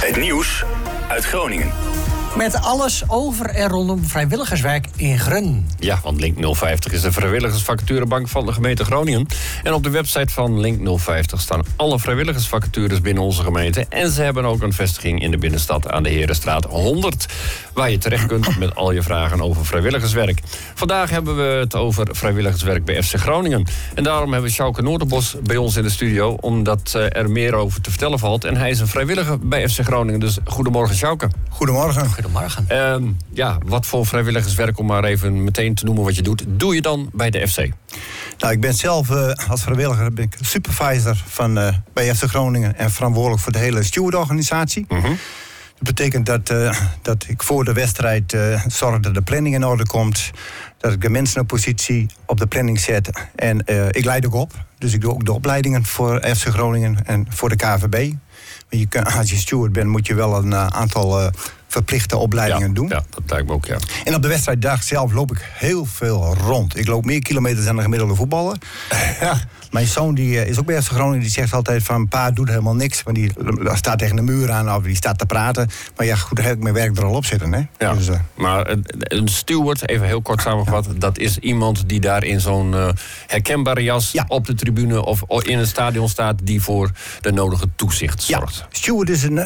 Het nieuws uit Groningen. Met alles over en rondom vrijwilligerswerk in Grun. Ja, want Link 050 is de vrijwilligersvacaturebank van de gemeente Groningen. En op de website van Link 050 staan alle vrijwilligersvacatures binnen onze gemeente. En ze hebben ook een vestiging in de binnenstad aan de Herenstraat 100... waar je terecht kunt met al je vragen over vrijwilligerswerk. Vandaag hebben we het over vrijwilligerswerk bij FC Groningen. En daarom hebben we Sjouke Noorderbos bij ons in de studio, omdat er meer over te vertellen valt. En hij is een vrijwilliger bij FC Groningen. Dus goedemorgen, Sjouke. Goedemorgen. Ja, wat voor vrijwilligerswerk, om maar even meteen te noemen wat je doet, doe je dan bij de FC? Nou, ik ben zelf als vrijwilliger supervisor bij FC Groningen en verantwoordelijk voor de hele stewardorganisatie. Mm-hmm. Dat betekent dat ik voor de wedstrijd zorg dat de planning in orde komt, dat ik de mensen op positie op de planning zet en ik leid ook op. Dus ik doe ook de opleidingen voor FC Groningen en voor de KVB. Als je steward bent, moet je wel een aantal verplichte opleidingen doen. Ja, dat lijkt me ook, ja. En op de wedstrijddag zelf loop ik heel veel rond. Ik loop meer kilometers dan een gemiddelde voetballer. Ja. Mijn zoon die is ook bij FC Groningen, die zegt altijd van pa doet helemaal niks. Want die staat tegen de muur aan of die staat te praten. Maar ja, goed, daar heb ik mijn werk er al op zitten. Hè? Ja. Dus, maar een steward, even heel kort samengevat, dat is iemand die daar in zo'n herkenbare jas op de tribune of in het stadion staat, die voor de nodige toezicht zorgt. Ja, steward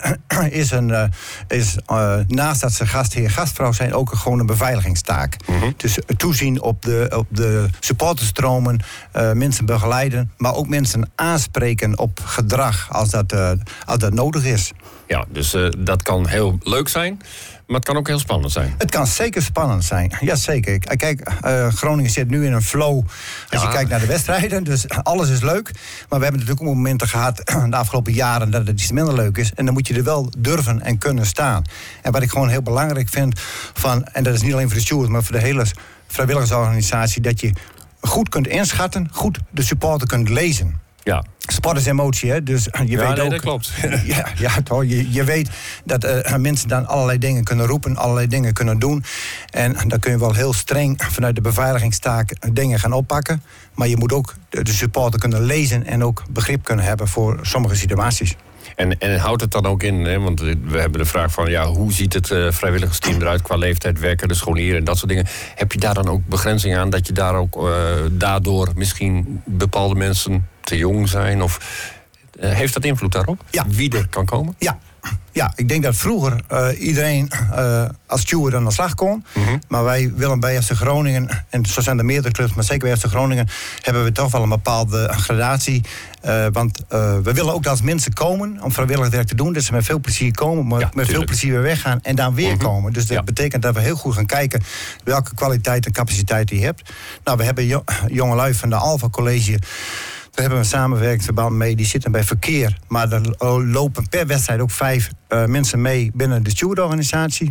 is naast dat ze gastheer, gastvrouw zijn, ook gewoon een beveiligingstaak. Mm-hmm. Dus toezien op de supporterstromen, mensen begeleiden, maar ook mensen aanspreken op gedrag als dat nodig is. Ja, dus dat kan heel leuk zijn, maar het kan ook heel spannend zijn. Het kan zeker spannend zijn, ja zeker. Kijk, Groningen zit nu in een flow als je kijkt naar de wedstrijden, dus alles is leuk. Maar we hebben natuurlijk ook momenten gehad de afgelopen jaren dat het iets minder leuk is. En dan moet je er wel durven en kunnen staan. En wat ik gewoon heel belangrijk vind en dat is niet alleen voor de stewards, maar voor de hele vrijwilligersorganisatie, dat je goed kunt inschatten, goed de supporter kunt lezen. Ja. Sport is emotie, hè? Dus je weet ook. Dat klopt. Je weet dat mensen dan allerlei dingen kunnen roepen, allerlei dingen kunnen doen. En dan kun je wel heel streng vanuit de beveiligingstaak dingen gaan oppakken. Maar je moet ook de supporter kunnen lezen en ook begrip kunnen hebben voor sommige situaties. En houdt het dan ook in, hè, want we hebben de vraag van hoe ziet het vrijwilligersteam eruit qua leeftijd, werken, de scholieren en dat soort dingen. Heb je daar dan ook begrenzing aan dat je daar ook daardoor misschien bepaalde mensen te jong zijn? Of heeft dat invloed daarop? Ja. Wie er kan komen? Ja, ik denk dat vroeger iedereen als steward aan de slag kon. Mm-hmm. Maar wij willen bij FC Groningen, en zo zijn er meerdere clubs, maar zeker bij FC Groningen, hebben we toch wel een bepaalde gradatie. Want we willen ook dat als mensen komen om vrijwillig werk te doen, dat ze met veel plezier komen, maar met veel plezier weer weggaan en dan weer komen. Dus dat betekent dat we heel goed gaan kijken welke kwaliteit en capaciteit je hebt. Nou, we hebben jongelui van de Alpha College. Daar hebben we een samenwerkingsverband mee, die zitten bij verkeer. Maar er lopen per wedstrijd ook 5 mensen mee binnen de stewardorganisatie.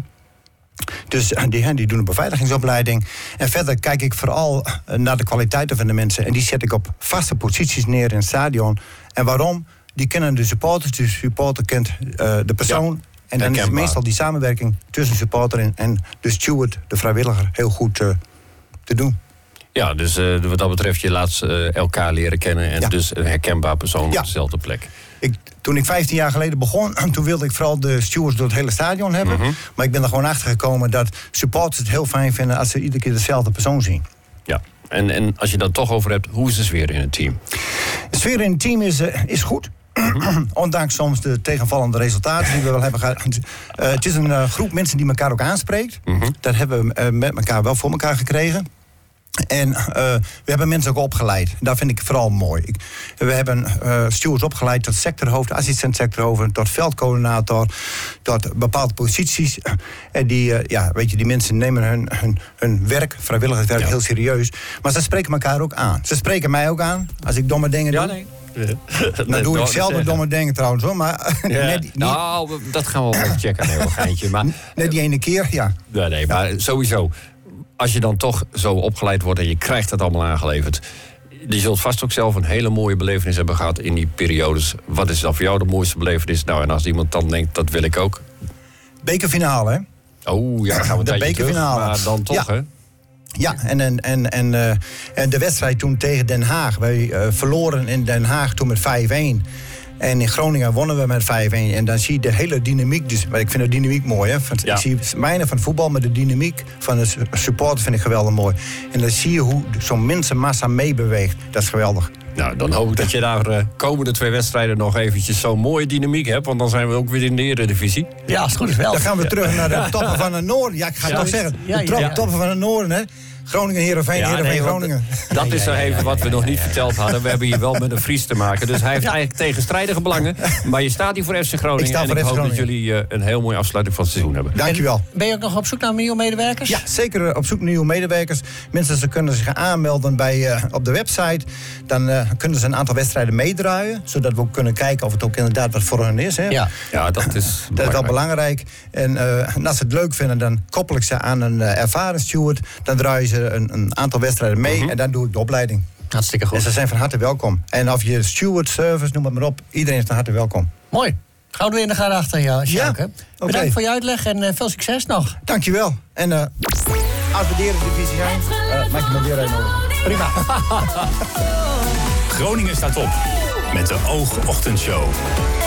Dus die doen een beveiligingsopleiding. En verder kijk ik vooral naar de kwaliteiten van de mensen. En die zet ik op vaste posities neer in het stadion. En waarom? Die kennen de supporters. De supporter kent de persoon. Ja, en dan is meestal die samenwerking tussen supporter en de steward, de vrijwilliger, heel goed te doen. Ja, dus wat dat betreft, je laat elkaar leren kennen en dus een herkenbaar persoon op dezelfde plek. Toen ik 15 jaar geleden begon, toen wilde ik vooral de stewards door het hele stadion hebben. Mm-hmm. Maar ik ben er gewoon achter gekomen dat supporters het heel fijn vinden als ze iedere keer dezelfde persoon zien. Ja, en als je dat toch over hebt, hoe is de sfeer in het team? De sfeer in het team is goed. Mm-hmm. Ondanks soms de tegenvallende resultaten die we wel hebben gehad. Het is een groep mensen die elkaar ook aanspreekt. Mm-hmm. Dat hebben we met elkaar wel voor elkaar gekregen. En we hebben mensen ook opgeleid. Dat vind ik vooral mooi. We hebben stewards opgeleid tot sectorhoofd, assistent sectorhoofd, tot veldcoördinator, tot bepaalde posities. En die mensen nemen hun werk, vrijwilligerswerk, heel serieus. Maar ze spreken elkaar ook aan. Ze spreken mij ook aan als ik domme dingen doe. Nee. Nou doe ik zelf domme dingen trouwens hoor, maar Nou, dat gaan we wel even checken, een heel geintje. Maar net die ene keer, ja. Nee, maar sowieso. Als je dan toch zo opgeleid wordt en je krijgt dat allemaal aangeleverd, je zult vast ook zelf een hele mooie belevenis hebben gehad in die periodes. Wat is dan voor jou de mooiste belevenis? Nou, en als iemand dan denkt, dat wil ik ook. Bekerfinale, hè? Oh, ja, dan gaan we de bekerfinale. Maar dan toch, hè? Ja, en de wedstrijd toen tegen Den Haag. Wij verloren in Den Haag toen met 5-1. En in Groningen wonnen we met 5-1. En dan zie je de hele dynamiek. Dus, maar ik vind de dynamiek mooi. Hè? Ik zie weinig van voetbal, maar de dynamiek van de supporter vind ik geweldig mooi. En dan zie je hoe zo'n mensenmassa meebeweegt. Dat is geweldig. Nou, dan hoop ik dat je daar komende 2 wedstrijden nog eventjes zo'n mooie dynamiek hebt. Want dan zijn we ook weer in de Eredivisie. Ja, als het goed is wel. Dan gaan we terug naar de toppen van het noorden. Ja, ik ga het toch zeggen. De toppen van het noorden, hè. Groningen, Heerenveen, Groningen. Dat is even wat we nog niet verteld hadden. We hebben hier wel met een Fries te maken. Dus hij heeft eigenlijk tegenstrijdige belangen. Maar je staat hier voor FC Groningen. Ik hoop dat jullie een heel mooie afsluiting van het seizoen hebben. Dankjewel. Ben je ook nog op zoek naar nieuwe medewerkers? Ja, zeker op zoek naar nieuwe medewerkers. Mensen kunnen zich aanmelden op de website. Dan kunnen ze een aantal wedstrijden meedraaien. Zodat we ook kunnen kijken of het ook inderdaad wat voor hen is. Hè? Ja, dat is wel belangrijk. En als ze het leuk vinden, dan koppel ik ze aan een ervaren steward. Dan draaien ze een aantal wedstrijden mee en dan doe ik de opleiding. Hartstikke goed. En ze zijn van harte welkom. En of je steward, service, noem het maar op. Iedereen is van harte welkom. Mooi. Houden we in de gaten achter jou, Sjouk. Ja, Bedankt voor je uitleg en veel succes nog. Dankjewel. En als we de Eredivisie zijn, maak je me weer uitnodigen. Prima. Groningen staat op met de Oogochtendshow.